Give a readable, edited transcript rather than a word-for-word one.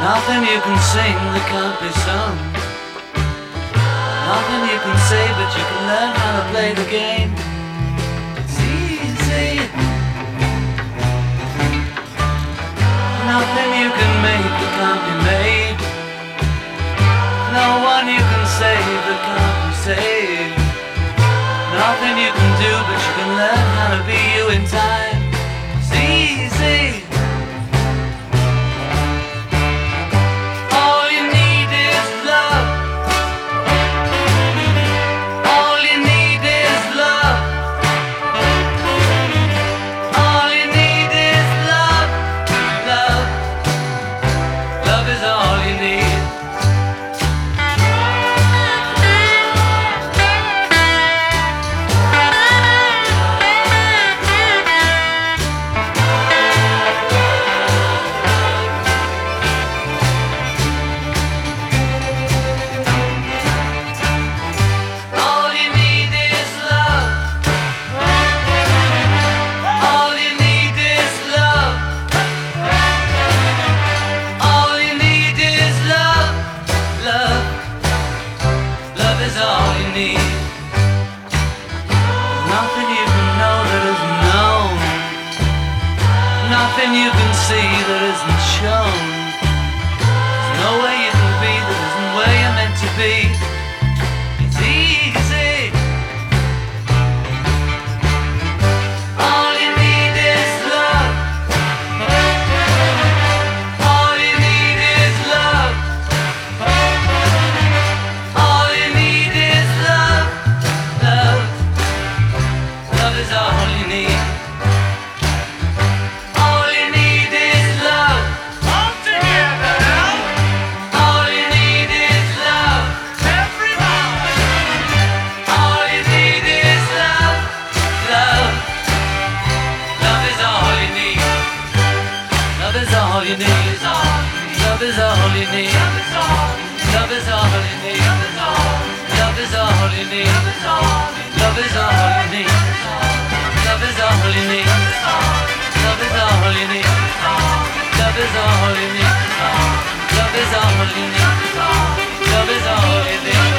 Nothing you can sing that can't be sung. Nothing you can say, but you can learn how to play the game. It's easy. Nothing you can make that can't be made. No one you can save that can't be saved. Nothing you can do, but you can learn how to be you in time. It's easy. All you need is love. All you need is love. All you need is love. Love. Love is all you need. Nothing you can see that isn't shown. There's no way you can be that isn't where you're meant to be. It's easy. All you need is love. All you need is love. All you need is love. Love. Love is all you need. All you need. Love is all you need. Love is all you need. Love is all you need. Love is all you need. Love is all you need. Love is all you need. Love is all you need. Love is all you need. Love is all you need.